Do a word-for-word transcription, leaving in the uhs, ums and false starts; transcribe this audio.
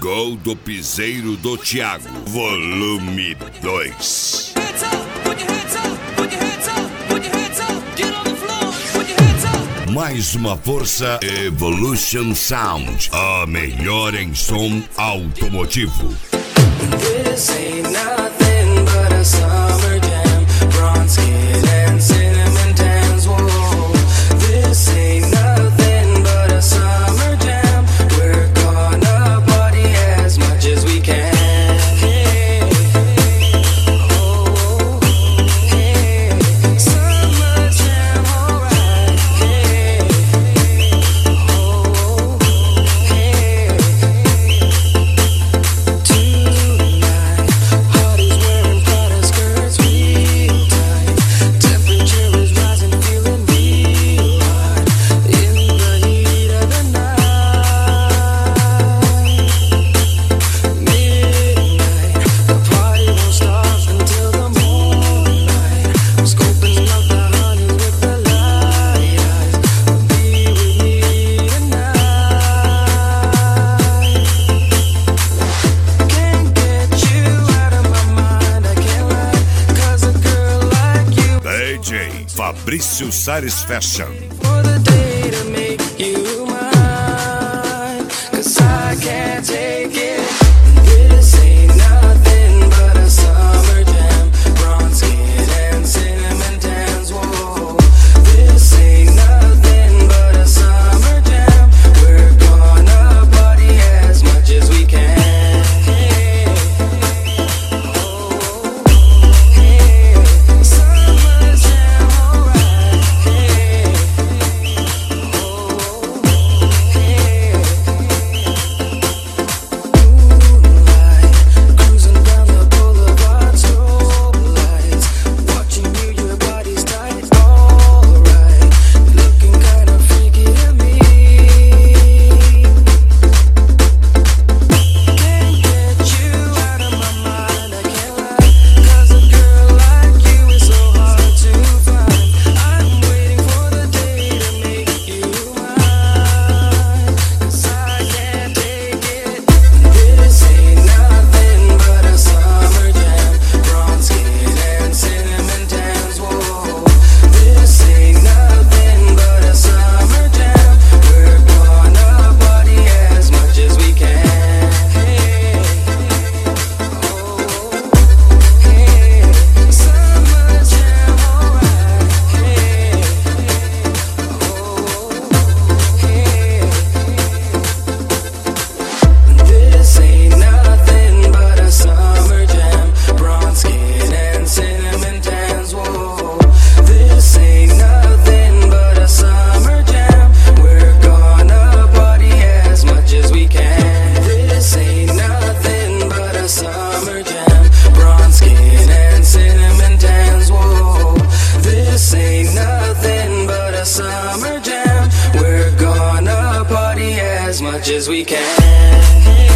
Gol do Piseiro do Thiago, volume dois. Mais uma força Evolution Sound, a melhor em som automotivo. This ain't nothing but a summer jam, bronze skin and cinnamon tans. Whoa, this ain't nothing but a summer jam. We're gonna party as much as we can. Hey, oh, hey, summer jam, alright. Hey, oh, hey, tonight, party's wearing Prada skirts real tight. Temperature is rising, feeling real hot in the heat of the night. Midnight, the party won't stop until the moonlight. I'm scoping out the honey with the light eyes. Be with me tonight. Can't get you out of my mind, I can't lie, 'cause a girl like you D J Fabrício Sares Fashion. for the day to make you mine, 'cause I can't take it. This ain't nothing but a summer jam, bronze skin and cinnamon tans. Whoa, this ain't nothing but a summer jam. We're gonna party as much as we can. Hey, oh, hey, summer jam, alright. Hey, oh, hey, moonlight, cruising down the boulevard, strobe lights, watching you, your body's tight, alright, looking kinda freaky to me. Can't get you out of my mind, I can't lie, 'cause a girl like you is so hard to find. I'm waiting for the day to make you mine, 'cause I can't take it. This ain't nothing but a summer jam, bronze skin and cinnamon tans. Whoa, this ain't nothing but a summer jam. We're gonna party as much as we can. Hey, oh, hey, summer jam, alright. Hey, oh, hey, this ain't nothing but a summer jam, bronze skin and cinnamon tans. Whoa, this ain't nothing but a summer jam. We're gonna party as much as we can. This ain't nothing but a summer jam, bronze skin and cinnamon tans. Whoa, this ain't nothing but a summer jam. We're gonna party as much as we can.